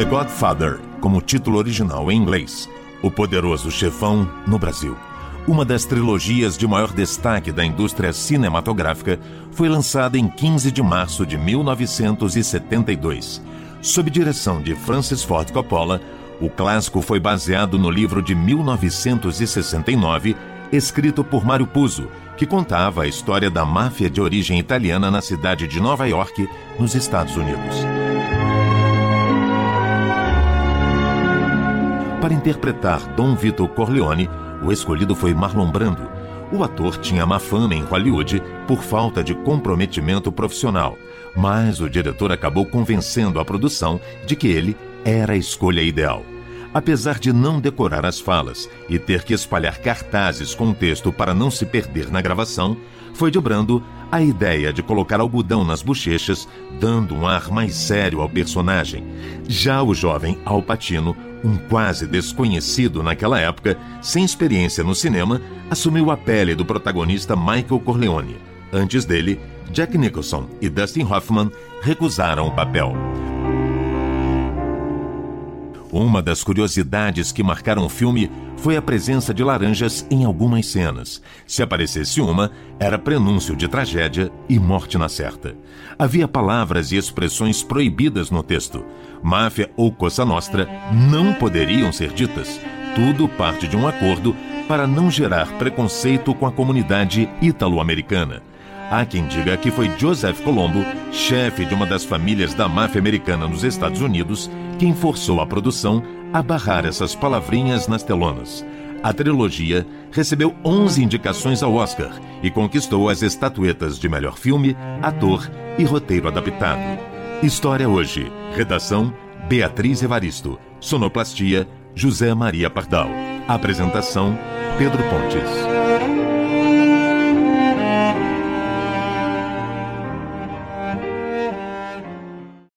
The Godfather, como título original em inglês, O Poderoso Chefão no Brasil. Uma das trilogias de maior destaque da indústria cinematográfica, foi lançada em 15 de março de 1972. Sob direção de Francis Ford Coppola, o clássico foi baseado no livro de 1969, escrito por Mario Puzo, que contava a história da máfia de origem italiana na cidade de Nova York, nos Estados Unidos. Para interpretar Dom Vito Corleone, o escolhido foi Marlon Brando. O ator tinha má fama em Hollywood por falta de comprometimento profissional, mas o diretor acabou convencendo a produção de que ele era a escolha ideal. Apesar de não decorar as falas e ter que espalhar cartazes com texto para não se perder na gravação, foi de Brando a ideia de colocar algodão nas bochechas, dando um ar mais sério ao personagem. Já o jovem Al Pacino, um quase desconhecido naquela época, sem experiência no cinema, assumiu a pele do protagonista Michael Corleone. Antes dele, Jack Nicholson e Dustin Hoffman recusaram o papel. Uma das curiosidades que marcaram o filme foi a presença de laranjas em algumas cenas. Se aparecesse uma, era prenúncio de tragédia e morte na certa. Havia palavras e expressões proibidas no texto. Máfia ou Cosa Nostra não poderiam ser ditas. Tudo parte de um acordo para não gerar preconceito com a comunidade italo-americana. Há quem diga que foi Joseph Colombo, chefe de uma das famílias da máfia americana nos Estados Unidos, quem forçou a produção a barrar essas palavrinhas nas telonas. A trilogia recebeu 11 indicações ao Oscar e conquistou as estatuetas de melhor filme, ator e roteiro adaptado. História Hoje. Redação: Beatriz Evaristo. Sonoplastia: José Maria Pardal. Apresentação: Pedro Pontes.